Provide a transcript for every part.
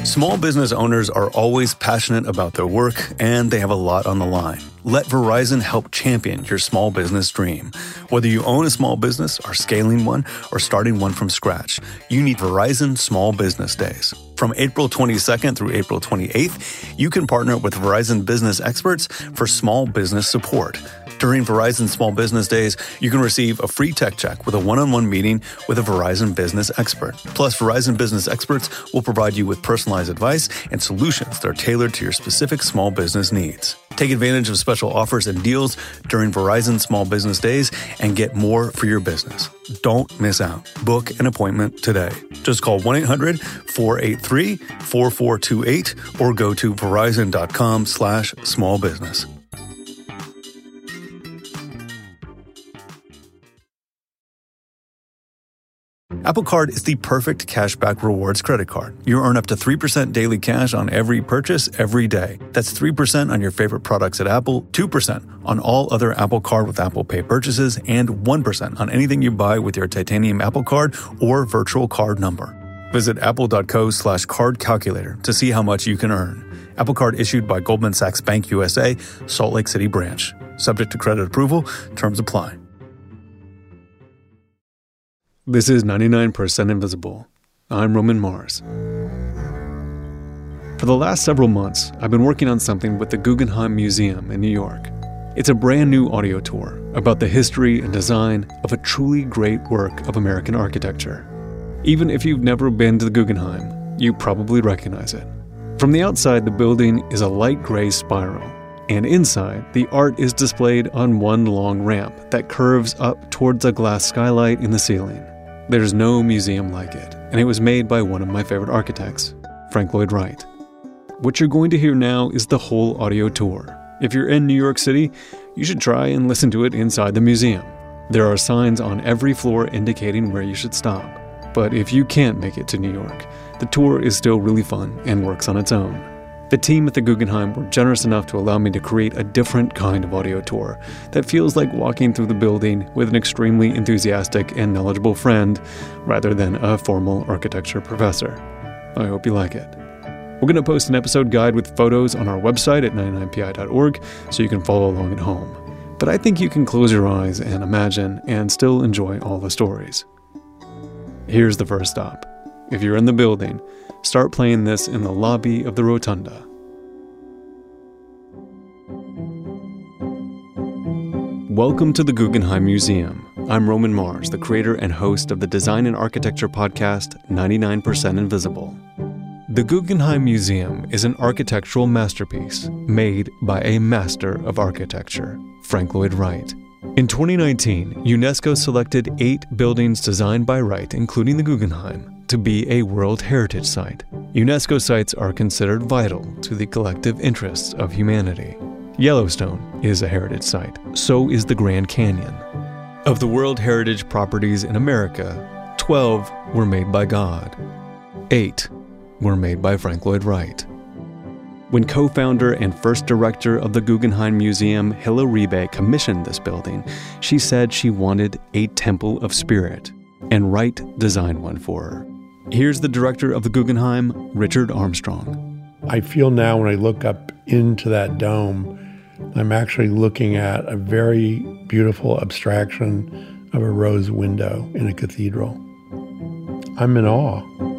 Small business owners are always passionate about their work, and they have a lot on the line. Let Verizon help champion your small business dream. Whether you own a small business, are scaling one, or starting one from scratch, you need Verizon Small Business Days. From April 22nd through April 28th, you can partner with Verizon business experts for small business support. During Verizon Small Business Days, you can receive a free tech check with a one-on-one meeting with a Verizon business expert. Plus, Verizon business experts will provide you with personalized advice and solutions that are tailored to your specific small business needs. Take advantage of special offers and deals during Verizon Small Business Days and get more for your business. Don't miss out. Book an appointment today. Just call 1-800-483-4428 or go to verizon.com/smallbusiness. Apple Card is the perfect cashback rewards credit card. You earn up to 3% daily cash on every purchase every day. That's 3% on your favorite products at Apple, 2% on all other Apple Card with Apple Pay purchases, and 1% on anything you buy with your titanium Apple Card or virtual card number. Visit apple.co/card calculator to see how much you can earn. Apple Card issued by Goldman Sachs Bank USA, Salt Lake City branch. Subject to credit approval. Terms apply. This is 99% Invisible. I'm Roman Mars. For the last several months, I've been working on something with the Guggenheim Museum in New York. It's a brand new audio tour about the history and design of a truly great work of American architecture. Even if you've never been to the Guggenheim, you probably recognize it. From the outside, the building is a light gray spiral, and inside, the art is displayed on one long ramp that curves up towards a glass skylight in the ceiling. There's no museum like it, and it was made by one of my favorite architects, Frank Lloyd Wright. What you're going to hear now is the whole audio tour. If you're in New York City, you should try and listen to it inside the museum. There are signs on every floor indicating where you should stop. But if you can't make it to New York, the tour is still really fun and works on its own. The team at the Guggenheim were generous enough to allow me to create a different kind of audio tour that feels like walking through the building with an extremely enthusiastic and knowledgeable friend rather than a formal architecture professor. I hope you like it. We're going to post an episode guide with photos on our website at 99pi.org so you can follow along at home. But I think you can close your eyes and imagine and still enjoy all the stories. Here's the first stop. If you're in the building, start playing this in the lobby of the Rotunda. Welcome to the Guggenheim Museum. I'm Roman Mars, the creator and host of the design and architecture podcast 99% Invisible. The Guggenheim Museum is an architectural masterpiece made by a master of architecture, Frank Lloyd Wright. In 2019, UNESCO selected 8 buildings designed by Wright, including the Guggenheim, to be a World Heritage Site. UNESCO sites are considered vital to the collective interests of humanity. Yellowstone is a heritage site. So is the Grand Canyon. Of the World Heritage properties in America, 12 were made by God. 8 were made by Frank Lloyd Wright. When co-founder and first director of the Guggenheim Museum, Hilla Ribe, commissioned this building, she said she wanted a temple of spirit, and Wright designed one for her. Here's the director of the Guggenheim, Richard Armstrong. I feel now when I look up into that dome, I'm actually looking at a very beautiful abstraction of a rose window in a cathedral. I'm in awe.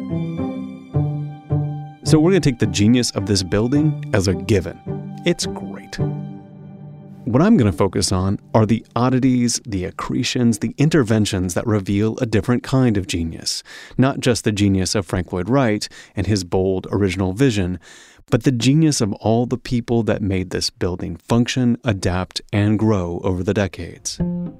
So we're going to take the genius of this building as a given. It's great. What I'm going to focus on are the oddities, the accretions, the interventions that reveal a different kind of genius. Not just the genius of Frank Lloyd Wright and his bold original vision, but the genius of all the people that made this building function, adapt, and grow over the decades.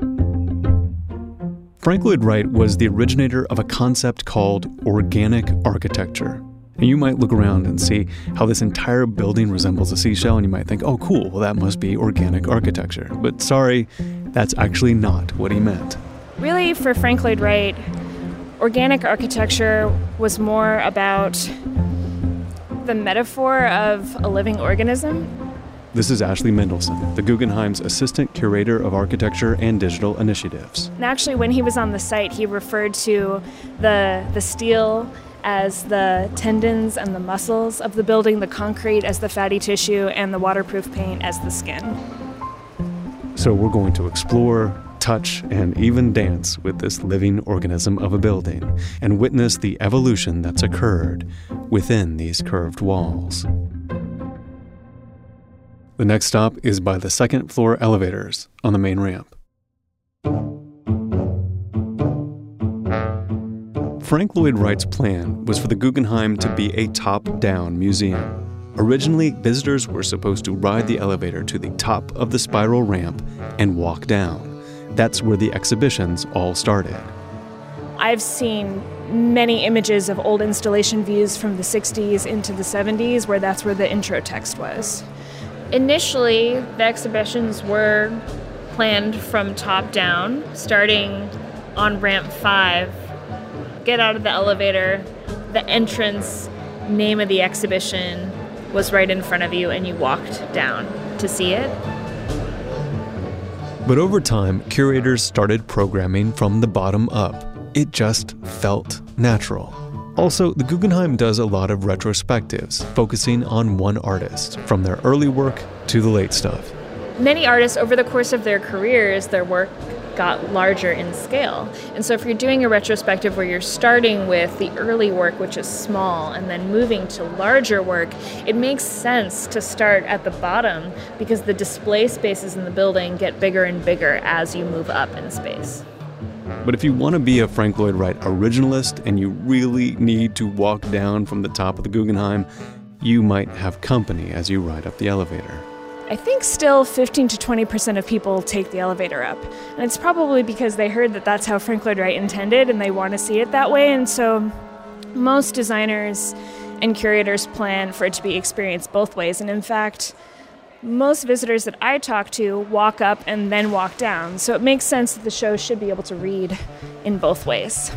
Frank Lloyd Wright was the originator of a concept called organic architecture. And you might look around and see how this entire building resembles a seashell, and you might think, oh, cool, well, that must be organic architecture. But sorry, that's actually not what he meant. Really, for Frank Lloyd Wright, organic architecture was more about the metaphor of a living organism. This is Ashley Mendelson, the Guggenheim's Assistant Curator of Architecture and Digital Initiatives. And actually, when he was on the site, he referred to the steel as the tendons and the muscles of the building, the concrete as the fatty tissue, and the waterproof paint as the skin. So we're going to explore, touch, and even dance with this living organism of a building and witness the evolution that's occurred within these curved walls. The next stop is by the second floor elevators on the main ramp. Frank Lloyd Wright's plan was for the Guggenheim to be a top-down museum. Originally, visitors were supposed to ride the elevator to the top of the spiral ramp and walk down. That's where the exhibitions all started. I've seen many images of old installation views from the 60s into the 70s where that's where the intro text was. Initially, the exhibitions were planned from top down, starting on ramp 5. Get out of the elevator, the entrance name of the exhibition was right in front of you and you walked down to see it. But over time, curators started programming from the bottom up. It just felt natural. Also, the Guggenheim does a lot of retrospectives, focusing on one artist, from their early work to the late stuff. Many artists, over the course of their careers, their work got larger in scale. And so if you're doing a retrospective where you're starting with the early work, which is small, and then moving to larger work, it makes sense to start at the bottom because the display spaces in the building get bigger and bigger as you move up in space. But if you want to be a Frank Lloyd Wright originalist and you really need to walk down from the top of the Guggenheim, you might have company as you ride up the elevator. I think still 15 to 20% of people take the elevator up. And it's probably because they heard that that's how Frank Lloyd Wright intended and they want to see it that way. And so most designers and curators plan for it to be experienced both ways. And in fact, most visitors that I talk to walk up and then walk down. So it makes sense that the show should be able to read in both ways.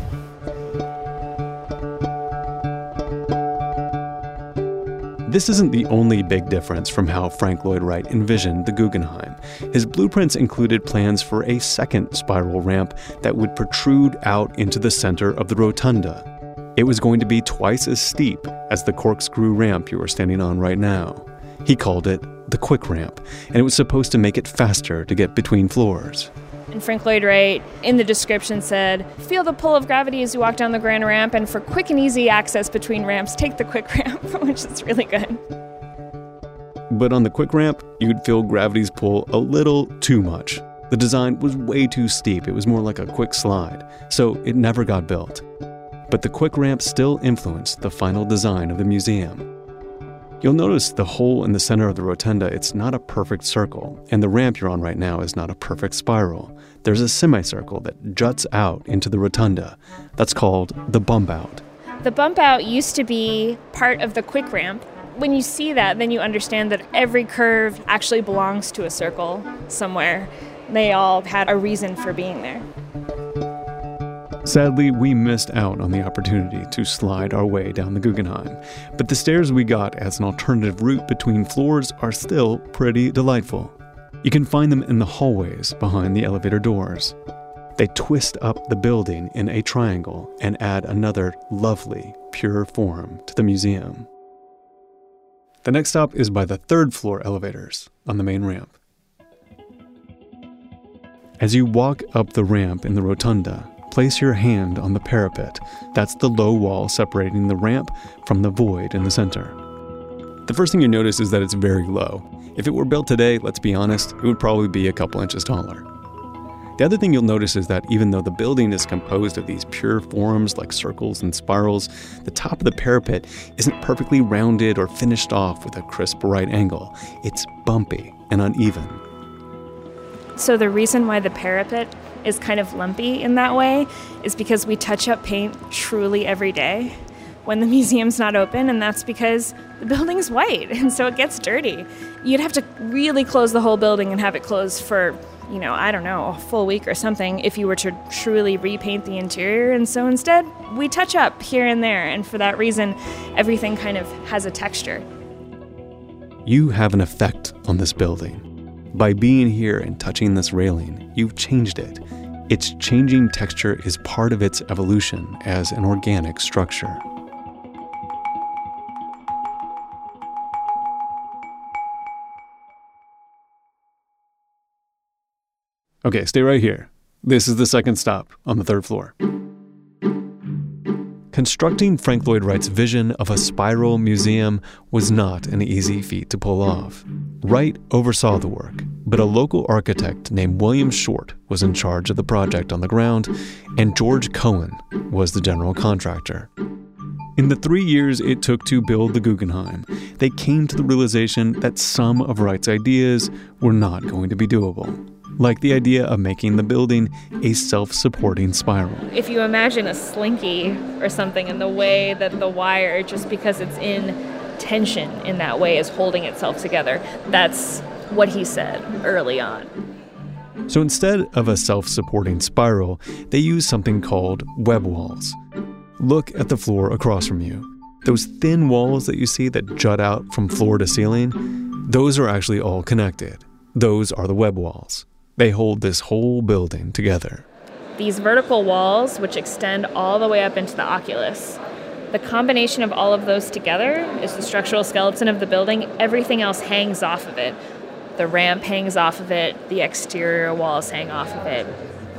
This isn't the only big difference from how Frank Lloyd Wright envisioned the Guggenheim. His blueprints included plans for a second spiral ramp that would protrude out into the center of the rotunda. It was going to be twice as steep as the corkscrew ramp you are standing on right now. He called it the quick ramp, and it was supposed to make it faster to get between floors. And Frank Lloyd Wright, in the description, said, "Feel the pull of gravity as you walk down the grand ramp, and for quick and easy access between ramps, take the quick ramp," which is really good. But on the quick ramp, you'd feel gravity's pull a little too much. The design was way too steep. It was more like a quick slide, so it never got built. But the quick ramp still influenced the final design of the museum. You'll notice the hole in the center of the rotunda, it's not a perfect circle, and the ramp you're on right now is not a perfect spiral. There's a semicircle that juts out into the rotunda. That's called the bump out. The bump out used to be part of the quick ramp. When you see that, then you understand that every curve actually belongs to a circle somewhere. They all had a reason for being there. Sadly, we missed out on the opportunity to slide our way down the Guggenheim, but the stairs we got as an alternative route between floors are still pretty delightful. You can find them in the hallways behind the elevator doors. They twist up the building in a triangle and add another lovely, pure form to the museum. The next stop is by the third floor elevators on the main ramp. As you walk up the ramp in the rotunda, place your hand on the parapet. That's the low wall separating the ramp from the void in the center. The first thing you notice is that it's very low. If it were built today, let's be honest, it would probably be a couple inches taller. The other thing you'll notice is that even though the building is composed of these pure forms like circles and spirals, the top of the parapet isn't perfectly rounded or finished off with a crisp right angle. It's bumpy and uneven. So the reason why the parapet is kind of lumpy in that way is because we touch up paint truly every day when the museum's not open, and that's because the building's white, and so it gets dirty. You'd have to really close the whole building and have it closed for, a full week or something if you were to truly repaint the interior, and so instead, we touch up here and there, and for that reason, everything kind of has a texture. You have an effect on this building. By being here and touching this railing, you've changed it. Its changing texture is part of its evolution as an organic structure. Okay, stay right here. This is the second stop on the third floor. Constructing Frank Lloyd Wright's vision of a spiral museum was not an easy feat to pull off. Wright oversaw the work, but a local architect named William Short was in charge of the project on the ground, and George Cohen was the general contractor. In the 3 years it took to build the Guggenheim, they came to the realization that some of Wright's ideas were not going to be doable, like the idea of making the building a self-supporting spiral. If you imagine a slinky or something, and the way that the wire, just because it's in tension in that way, is holding itself together, that's what he said early on. So instead of a self-supporting spiral, they used something called web walls. Look at the floor across from you. Those thin walls that you see that jut out from floor to ceiling, those are actually all connected. Those are the web walls. They hold this whole building together. These vertical walls, which extend all the way up into the oculus, the combination of all of those together is the structural skeleton of the building. Everything else hangs off of it. The ramp hangs off of it. The exterior walls hang off of it.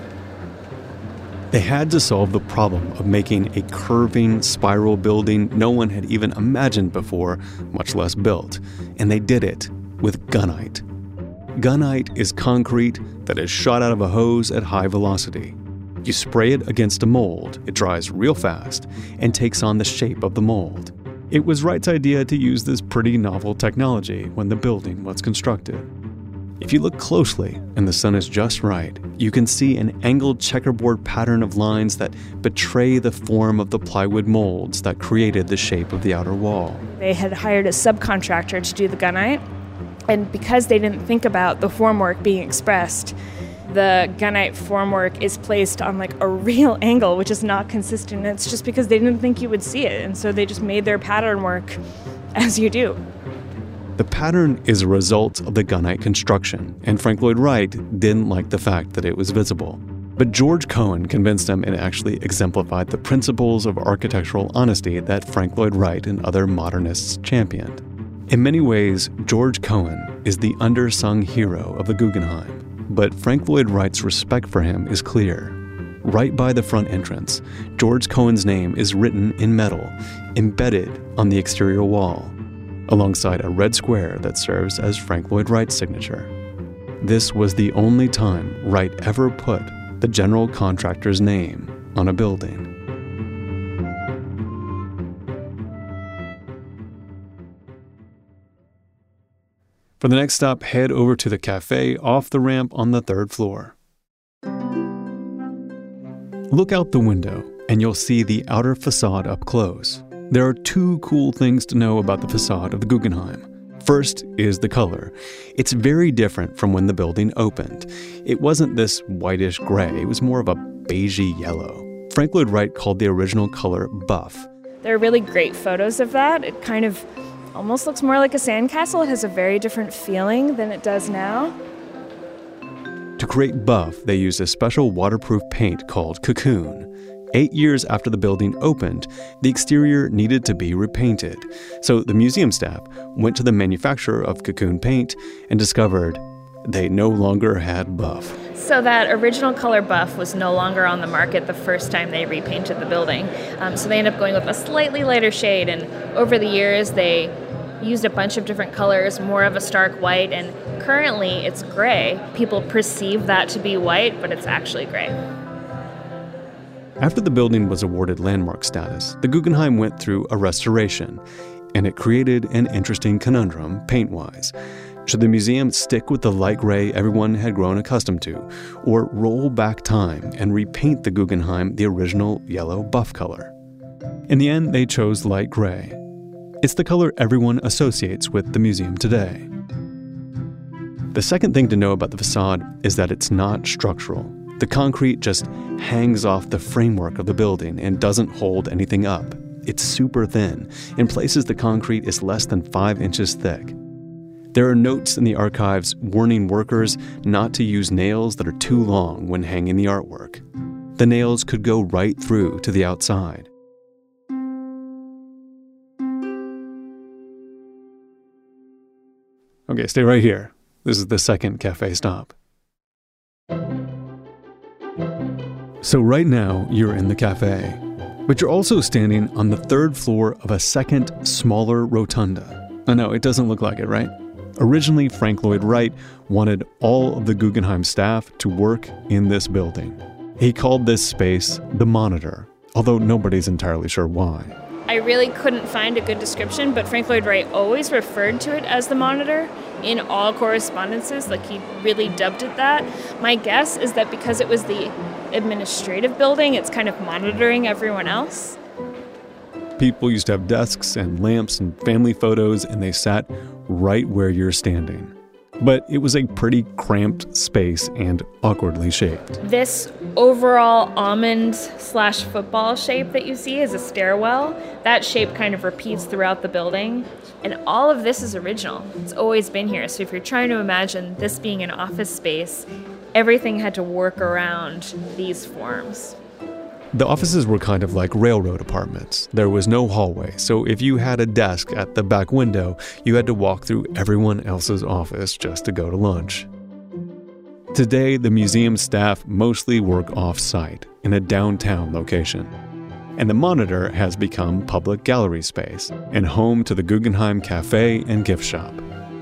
They had to solve the problem of making a curving spiral building no one had even imagined before, much less built. And they did it with gunite. Gunite is concrete that is shot out of a hose at high velocity. You spray it against a mold, it dries real fast, and takes on the shape of the mold. It was Wright's idea to use this pretty novel technology when the building was constructed. If you look closely and the sun is just right, you can see an angled checkerboard pattern of lines that betray the form of the plywood molds that created the shape of the outer wall. They had hired a subcontractor to do the gunite, and because they didn't think about the formwork being expressed, the gunite formwork is placed on like a real angle, which is not consistent. It's just because they didn't think you would see it, and so they just made their pattern work as you do. The pattern is a result of the gunite construction, and Frank Lloyd Wright didn't like the fact that it was visible. But George Cohen convinced him it actually exemplified the principles of architectural honesty that Frank Lloyd Wright and other modernists championed. In many ways, George Cohen is the undersung hero of the Guggenheim, but Frank Lloyd Wright's respect for him is clear. Right by the front entrance, George Cohen's name is written in metal, embedded on the exterior wall, alongside a red square that serves as Frank Lloyd Wright's signature. This was the only time Wright ever put the general contractor's name on a building. For the next stop, head over to the cafe off the ramp on the third floor. Look out the window and you'll see the outer facade up close. There are two cool things to know about the facade of the Guggenheim. First is the color. It's very different from when the building opened. It wasn't this whitish gray, it was more of a beigey yellow. Frank Lloyd Wright called the original color buff. There are really great photos of that. It kind of almost looks more like a sandcastle. It has a very different feeling than it does now. To create buff, they used a special waterproof paint called Cocoon. 8 years after the building opened, the exterior needed to be repainted. So the museum staff went to the manufacturer of Cocoon paint and discovered they no longer had buff. So that original color buff was no longer on the market the first time they repainted the building. So they ended up going with a slightly lighter shade, and over the years they used a bunch of different colors, more of a stark white, and currently it's gray. People perceive that to be white, but it's actually gray. After the building was awarded landmark status, the Guggenheim went through a restoration, and it created an interesting conundrum paint-wise. Should the museum stick with the light gray everyone had grown accustomed to, or roll back time and repaint the Guggenheim the original yellow buff color? In the end, they chose light gray. It's the color everyone associates with the museum today. The second thing to know about the facade is that it's not structural. The concrete just hangs off the framework of the building and doesn't hold anything up. It's super thin. In places, the concrete is less than 5 inches thick. There are notes in the archives warning workers not to use nails that are too long when hanging the artwork. The nails could go right through to the outside. Okay, stay right here. This is the second cafe stop. So right now, you're in the cafe, but you're also standing on the third floor of a second, smaller rotunda. I know, it doesn't look like it, right? Originally, Frank Lloyd Wright wanted all of the Guggenheim staff to work in this building. He called this space the Monitor, although nobody's entirely sure why. I really couldn't find a good description, but Frank Lloyd Wright always referred to it as the Monitor in all correspondences, like he really dubbed it that. My guess is that because it was the administrative building, it's kind of monitoring everyone else. People used to have desks and lamps and family photos, and they sat right where you're standing. But it was a pretty cramped space and awkwardly shaped. This overall almond/football shape that you see is a stairwell. That shape kind of repeats throughout the building. And all of this is original. It's always been here. So if you're trying to imagine this being an office space, everything had to work around these forms. The offices were kind of like railroad apartments. There was no hallway, so if you had a desk at the back window, you had to walk through everyone else's office just to go to lunch. Today, the museum staff mostly work off-site in a downtown location. And the Monitor has become public gallery space and home to the Guggenheim Cafe and gift shop.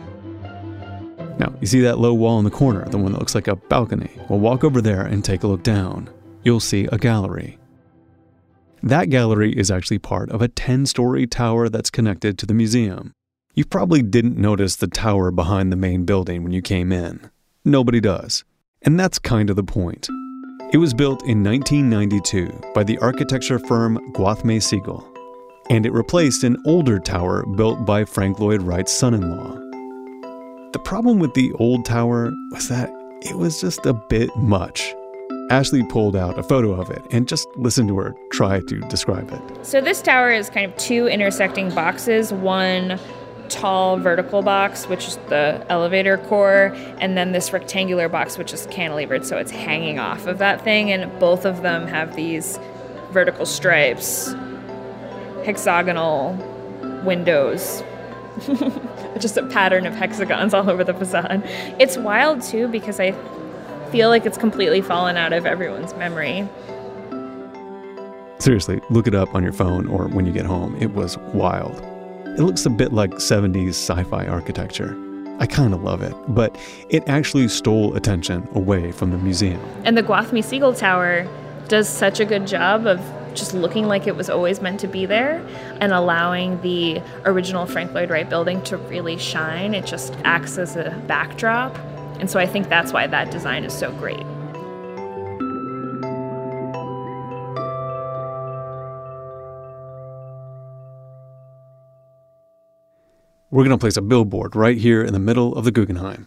Now, you see that low wall in the corner, the one that looks like a balcony? Well, walk over there and take a look down. You'll see a gallery. That gallery is actually part of a 10-story tower that's connected to the museum. You probably didn't notice the tower behind the main building when you came in. Nobody does. And that's kind of the point. It was built in 1992 by the architecture firm Gwathmey Siegel, and it replaced an older tower built by Frank Lloyd Wright's son-in-law. The problem with the old tower was that it was just a bit much. Ashley pulled out a photo of it and just listen to her try to describe it. So this tower is kind of two intersecting boxes, one tall vertical box, which is the elevator core, and then this rectangular box, which is cantilevered, so it's hanging off of that thing, and both of them have these vertical stripes, hexagonal windows. Just a pattern of hexagons all over the facade. It's wild, too, because I feel like it's completely fallen out of everyone's memory. Seriously, look it up on your phone or when you get home. It was wild. It looks a bit like 70s sci-fi architecture. I kind of love it, but it actually stole attention away from the museum. And the Gwathmey Siegel Tower does such a good job of just looking like it was always meant to be there and allowing the original Frank Lloyd Wright building to really shine. It just acts as a backdrop. And so I think that's why that design is so great. We're going to place a billboard right here in the middle of the Guggenheim.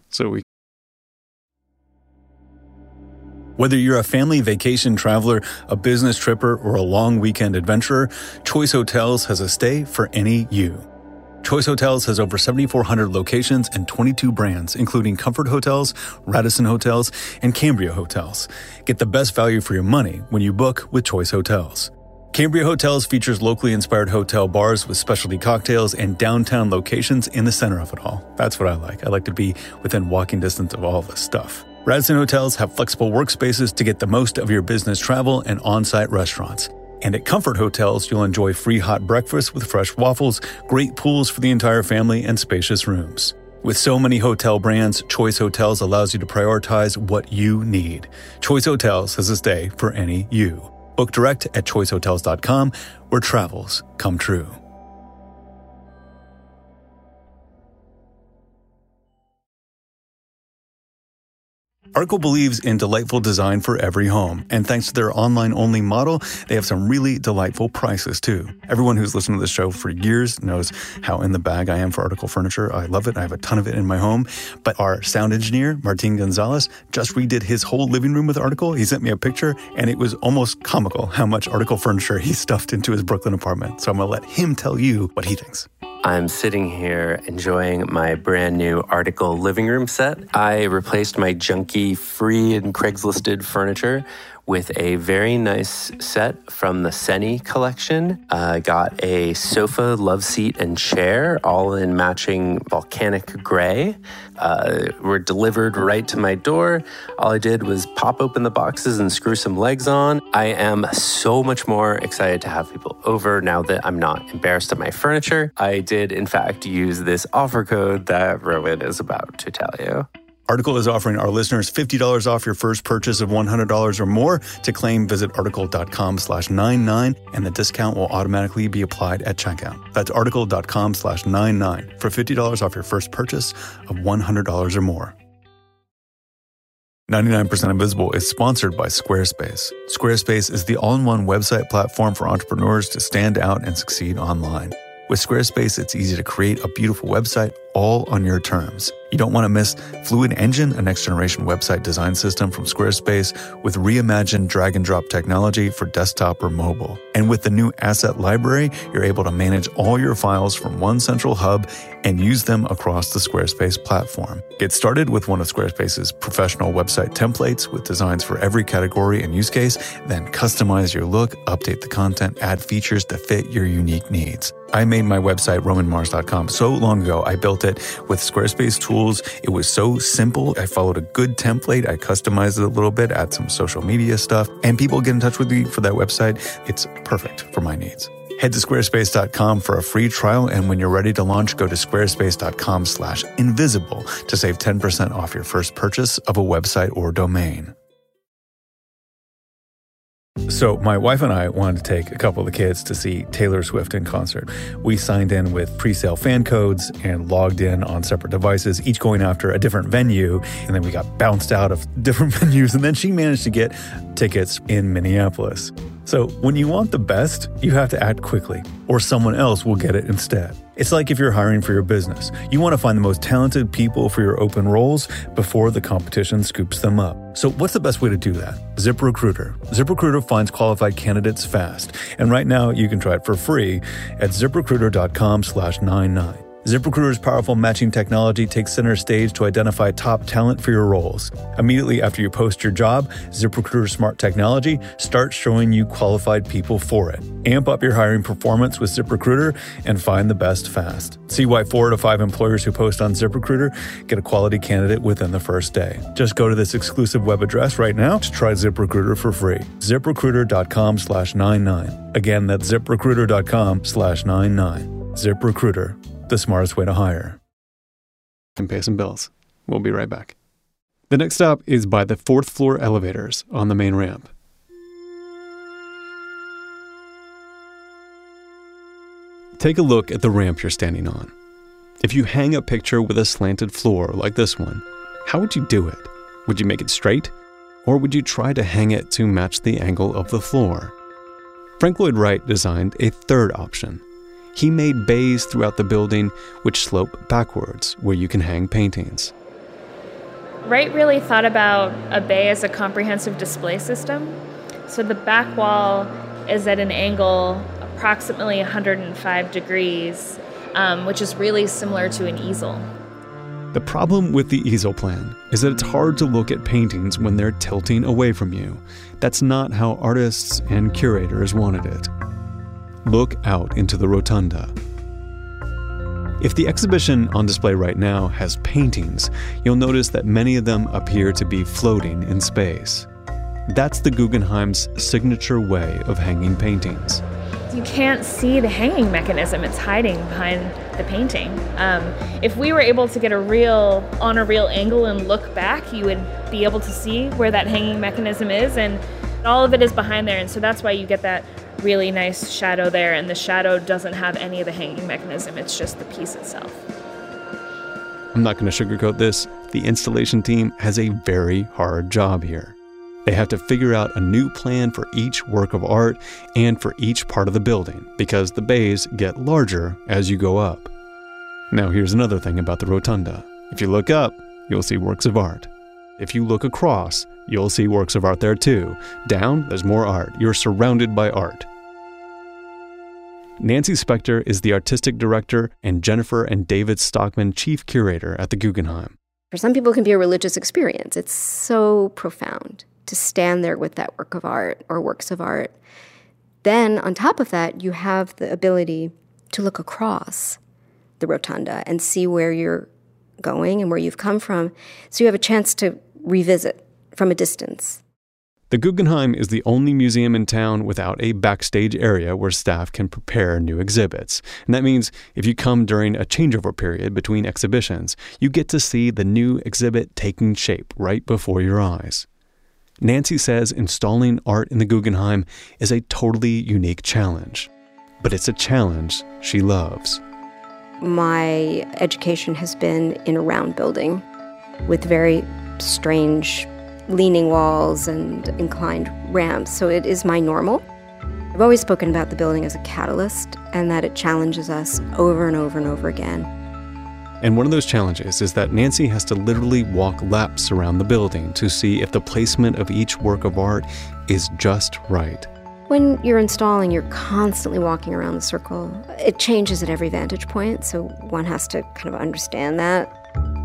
Whether you're a family vacation traveler, a business tripper, or a long weekend adventurer, Choice Hotels has a stay for any you. Choice Hotels has over 7,400 locations and 22 brands, including Comfort Hotels, Radisson Hotels, and Cambria Hotels. Get the best value for your money when you book with Choice Hotels. Cambria Hotels features locally inspired hotel bars with specialty cocktails and downtown locations in the center of it all. That's what I like. I like to be within walking distance of all this stuff. Radisson Hotels have flexible workspaces to get the most of your business travel and on-site restaurants. And at Comfort Hotels, you'll enjoy free hot breakfast with fresh waffles, great pools for the entire family, and spacious rooms. With so many hotel brands, Choice Hotels allows you to prioritize what you need. Choice Hotels has a stay for any you. Book direct at choicehotels.com, where travels come true. Article believes in delightful design for every home, and thanks to their online-only model, they have some really delightful prices, too. Everyone who's listened to this show for years knows how in the bag I am for Article furniture. I love it. I have a ton of it in my home. But our sound engineer, Martin Gonzalez, just redid his whole living room with Article. He sent me a picture, and it was almost comical how much Article furniture he stuffed into his Brooklyn apartment. So I'm going to let him tell you what he thinks. I'm sitting here enjoying my brand new Article living room set. I replaced my junky, free and Craigslisted furniture with a very nice set from the Seni collection. Got a sofa, love seat, and chair, all in matching volcanic gray. Were delivered right to my door. All I did was pop open the boxes and screw some legs on. I am so much more excited to have people over now that I'm not embarrassed of my furniture. I did, in fact, use this offer code that Rowan is about to tell you. Article is offering our listeners $50 off your first purchase of $100 or more. To claim, visit article.com/99, and the discount will automatically be applied at checkout. That's article.com/99 for $50 off your first purchase of $100 or more. 99% Invisible is sponsored by Squarespace. Squarespace is the all-in-one website platform for entrepreneurs to stand out and succeed online. With Squarespace, it's easy to create a beautiful website all on your terms. You don't want to miss Fluid Engine, a next-generation website design system from Squarespace with reimagined drag-and-drop technology for desktop or mobile. And with the new Asset Library, you're able to manage all your files from one central hub and use them across the Squarespace platform. Get started with one of Squarespace's professional website templates with designs for every category and use case, then customize your look, update the content, add features to fit your unique needs. I made my website, romanmars.com, so long ago. I built it with Squarespace tools. It was so simple. I followed a good template. I customized it a little bit, add some social media stuff, and people get in touch with me for that website. It's perfect for my needs. Head to squarespace.com for a free trial, and when you're ready to launch, go to squarespace.com/invisible to save 10% off your first purchase of a website or domain. So my wife and I wanted to take a couple of the kids to see Taylor Swift in concert. We signed in with pre-sale fan codes and logged in on separate devices, each going after a different venue. And then we got bounced out of different venues. And then she managed to get tickets in Minneapolis. So when you want the best, you have to act quickly, or someone else will get it instead. It's like if you're hiring for your business. You want to find the most talented people for your open roles before the competition scoops them up. So what's the best way to do that? ZipRecruiter. ZipRecruiter finds qualified candidates fast. And right now you can try it for free at ZipRecruiter.com/99. ZipRecruiter's powerful matching technology takes center stage to identify top talent for your roles. Immediately after you post your job, ZipRecruiter's smart technology starts showing you qualified people for it. Amp up your hiring performance with ZipRecruiter and find the best fast. See why 4 to 5 employers who post on ZipRecruiter get a quality candidate within the first day. Just go to this exclusive web address right now to try ZipRecruiter for free. ZipRecruiter.com/99. Again, that's ZipRecruiter.com/99. ZipRecruiter. The smartest way to hire. And pay some bills. We'll be right back. The next stop is by the 4th floor elevators on the main ramp. Take a look at the ramp you're standing on. If you hang a picture with a slanted floor like this one, how would you do it? Would you make it straight? Or would you try to hang it to match the angle of the floor? Frank Lloyd Wright designed a third option. He made bays throughout the building which slope backwards, where you can hang paintings. Wright really thought about a bay as a comprehensive display system. So the back wall is at an angle approximately 105 degrees, which is really similar to an easel. The problem with the easel plan is that it's hard to look at paintings when they're tilting away from you. That's not how artists and curators wanted it. Look out into the rotunda. If the exhibition on display right now has paintings, you'll notice that many of them appear to be floating in space. That's the Guggenheim's signature way of hanging paintings. You can't see the hanging mechanism. It's hiding behind the painting. If we were able to get on a real angle and look back, you would be able to see where that hanging mechanism is, and all of it is behind there. And so that's why you get that really nice shadow there, and the shadow doesn't have any of the hanging mechanism. It's just the piece itself. I'm not going to sugarcoat this. The installation team has a very hard job here. They have to figure out a new plan for each work of art and for each part of the building, because the bays get larger as you go up. Now here's another thing about the rotunda. If you look up, you'll see works of art. If you look across, you'll see works of art there too. Down, there's more art. You're surrounded by art. Nancy Spector is the artistic director and Jennifer and David Stockman chief curator at the Guggenheim. For some people, it can be a religious experience. It's so profound. to stand there with that work of art or works of art. Then on top of that, you have the ability to look across the rotunda and see where you're going and where you've come from. So you have a chance to revisit from a distance. The Guggenheim is the only museum in town without a backstage area where staff can prepare new exhibits. And that means if you come during a changeover period between exhibitions, you get to see the new exhibit taking shape right before your eyes. Nancy says installing art in the Guggenheim is a totally unique challenge. But it's a challenge she loves. My education has been in a round building with very strange leaning walls and inclined ramps, so it is my normal. I've always spoken about the building as a catalyst and that it challenges us over and over and over again. And one of those challenges is that Nancy has to literally walk laps around the building to see if the placement of each work of art is just right. When you're installing, you're constantly walking around the circle. It changes at every vantage point, so one has to kind of understand that.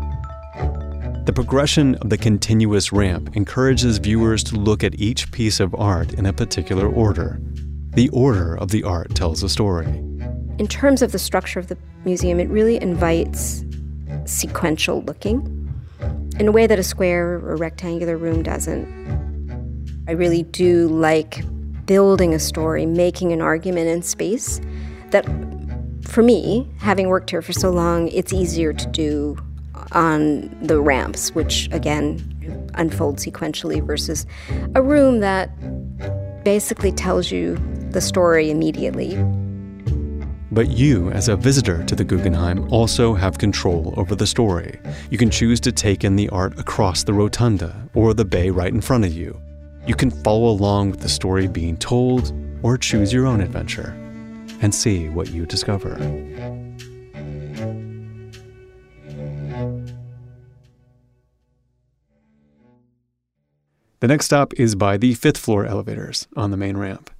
The progression of the continuous ramp encourages viewers to look at each piece of art in a particular order. The order of the art tells a story. In terms of the structure of the museum, it really invites sequential looking in a way that a square or rectangular room doesn't. I really do like building a story, making an argument in space that, for me, having worked here for so long, it's easier to do on the ramps, which, again, unfold sequentially versus a room that basically tells you the story immediately. But you, as a visitor to the Guggenheim, also have control over the story. You can choose to take in the art across the rotunda or the bay right in front of you. You can follow along with the story being told or choose your own adventure and see what you discover. The next stop is by the 5th floor elevators on the main ramp.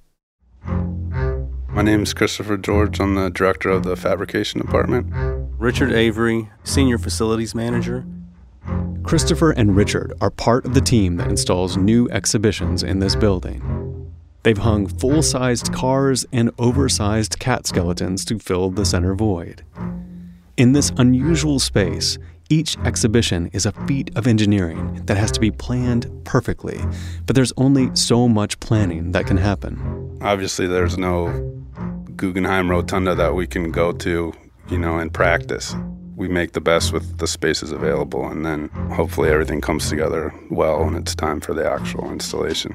My name is Christopher George. I'm the director of the fabrication department. Richard Avery, senior facilities manager. Christopher and Richard are part of the team that installs new exhibitions in this building. They've hung full-sized cars and oversized cat skeletons to fill the center void. In this unusual space, each exhibition is a feat of engineering that has to be planned perfectly, but there's only so much planning that can happen. Obviously, there's no Guggenheim Rotunda that we can go to, and practice. We make the best with the spaces available, and then hopefully everything comes together well and it's time for the actual installation.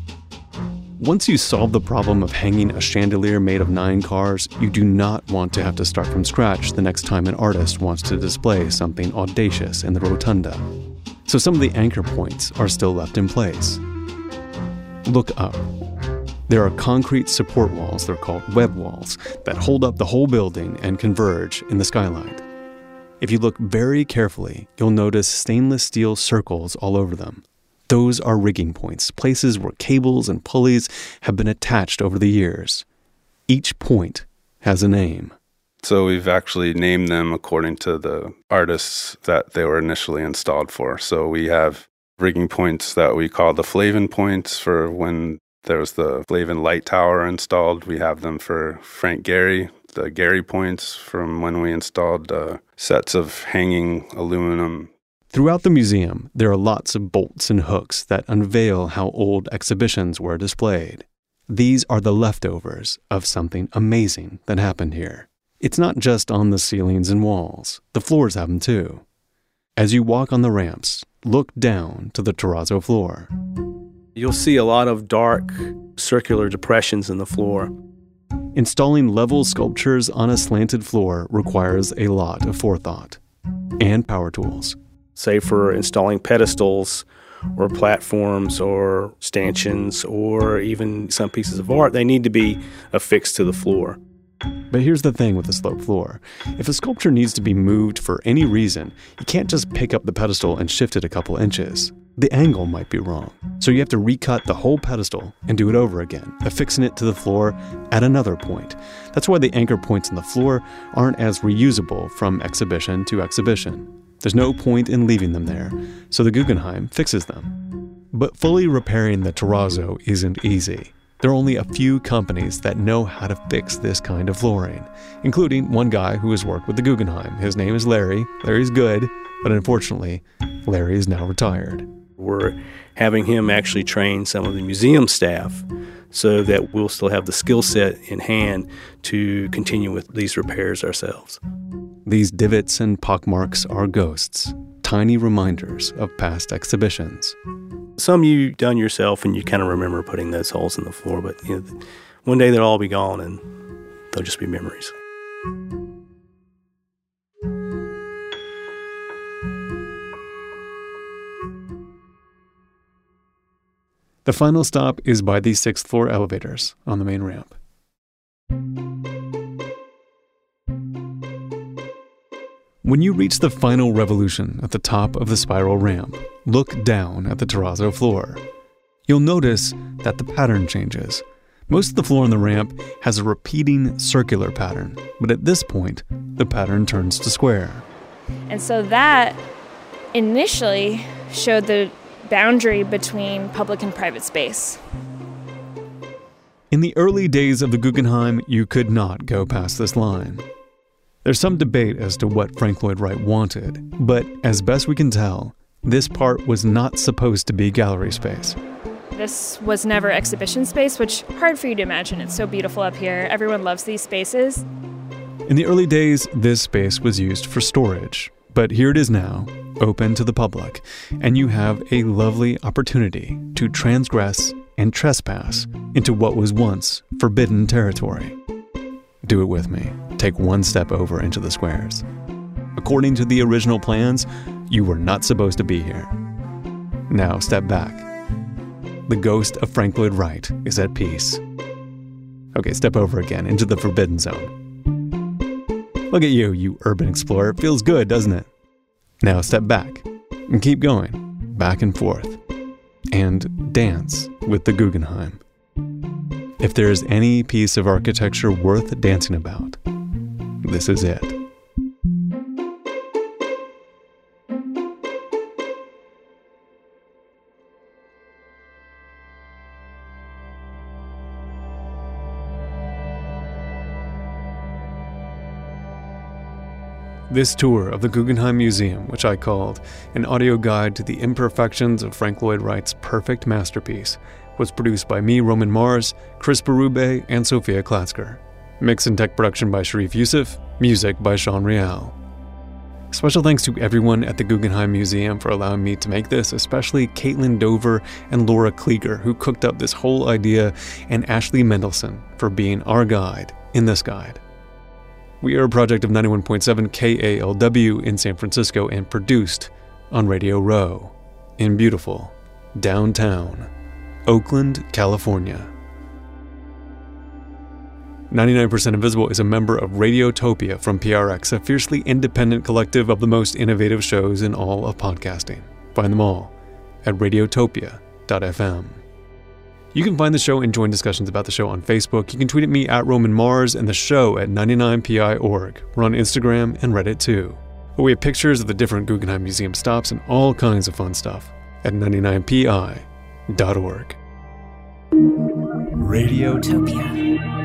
Once you solve the problem of hanging a chandelier made of 9 cars, you do not want to have to start from scratch the next time an artist wants to display something audacious in the rotunda. So some of the anchor points are still left in place. Look up. There are concrete support walls, they're called web walls, that hold up the whole building and converge in the skylight. If you look very carefully, you'll notice stainless steel circles all over them. Those are rigging points, places where cables and pulleys have been attached over the years. Each point has a name. So we've actually named them according to the artists that they were initially installed for. So we have rigging points that we call the Flavin points for when there was the Flavin Light Tower installed. We have them for Frank Gehry, the Gehry points from when we installed sets of hanging aluminum. Throughout the museum, there are lots of bolts and hooks that unveil how old exhibitions were displayed. These are the leftovers of something amazing that happened here. It's not just on the ceilings and walls. The floors have them too. As you walk on the ramps, look down to the terrazzo floor. You'll see a lot of dark, circular depressions in the floor. Installing level sculptures on a slanted floor requires a lot of forethought and power tools. Say for installing pedestals or platforms or stanchions or even some pieces of art, they need to be affixed to the floor. But here's the thing with a sloped floor. If a sculpture needs to be moved for any reason, you can't just pick up the pedestal and shift it a couple inches. The angle might be wrong. So you have to recut the whole pedestal and do it over again, affixing it to the floor at another point. That's why the anchor points on the floor aren't as reusable from exhibition to exhibition. There's no point in leaving them there, so the Guggenheim fixes them. But fully repairing the terrazzo isn't easy. There are only a few companies that know how to fix this kind of flooring, including one guy who has worked with the Guggenheim. His name is Larry. Larry's good, but unfortunately, Larry is now retired. We're having him actually train some of the museum staff so that we'll still have the skill set in hand to continue with these repairs ourselves. These divots and pockmarks are ghosts, tiny reminders of past exhibitions. Some you've done yourself and you kind of remember putting those holes in the floor, but one day they'll all be gone and they'll just be memories. The final stop is by the 6th floor elevators on the main ramp. When you reach the final revolution at the top of the spiral ramp, look down at the terrazzo floor. You'll notice that the pattern changes. Most of the floor on the ramp has a repeating circular pattern, but at this point, the pattern turns to square. And so that initially showed the boundary between public and private space. In the early days of the Guggenheim, you could not go past this line. There's some debate as to what Frank Lloyd Wright wanted, but as best we can tell, this part was not supposed to be gallery space. This was never exhibition space, which hard for you to imagine. It's so beautiful up here. Everyone loves these spaces. In the early days, this space was used for storage, but here it is now, open to the public, and you have a lovely opportunity to transgress and trespass into what was once forbidden territory. Do it with me. Take one step over into the squares. According to the original plans, you were not supposed to be here. Now step back. The ghost of Frank Lloyd Wright is at peace. Okay, step over again into the forbidden zone. Look at you, you urban explorer. It feels good, doesn't it? Now step back and keep going, back and forth, and dance with the Guggenheim. If there is any piece of architecture worth dancing about, this is it. This tour of the Guggenheim Museum, which I called An Audio Guide to the Imperfections of Frank Lloyd Wright's Perfect Masterpiece, was produced by me, Roman Mars, Chris Berube, and Sophia Klatzker. Mix and tech production by Sharif Youssef, music by Sean Real. Special thanks to everyone at the Guggenheim Museum for allowing me to make this, especially Caitlin Dover and Laura Klieger, who cooked up this whole idea, and Ashley Mendelson for being our guide in this guide. We are a project of 91.7 KALW in San Francisco and produced on Radio Row in beautiful downtown Oakland, California. 99% Invisible is a member of Radiotopia from PRX, a fiercely independent collective of the most innovative shows in all of podcasting. Find them all at radiotopia.fm. You can find the show and join discussions about the show on Facebook. You can tweet at me at Roman Mars and the show at 99pi.org. We're on Instagram and Reddit too. But we have pictures of the different Guggenheim Museum stops and all kinds of fun stuff at 99pi.org. Radiotopia.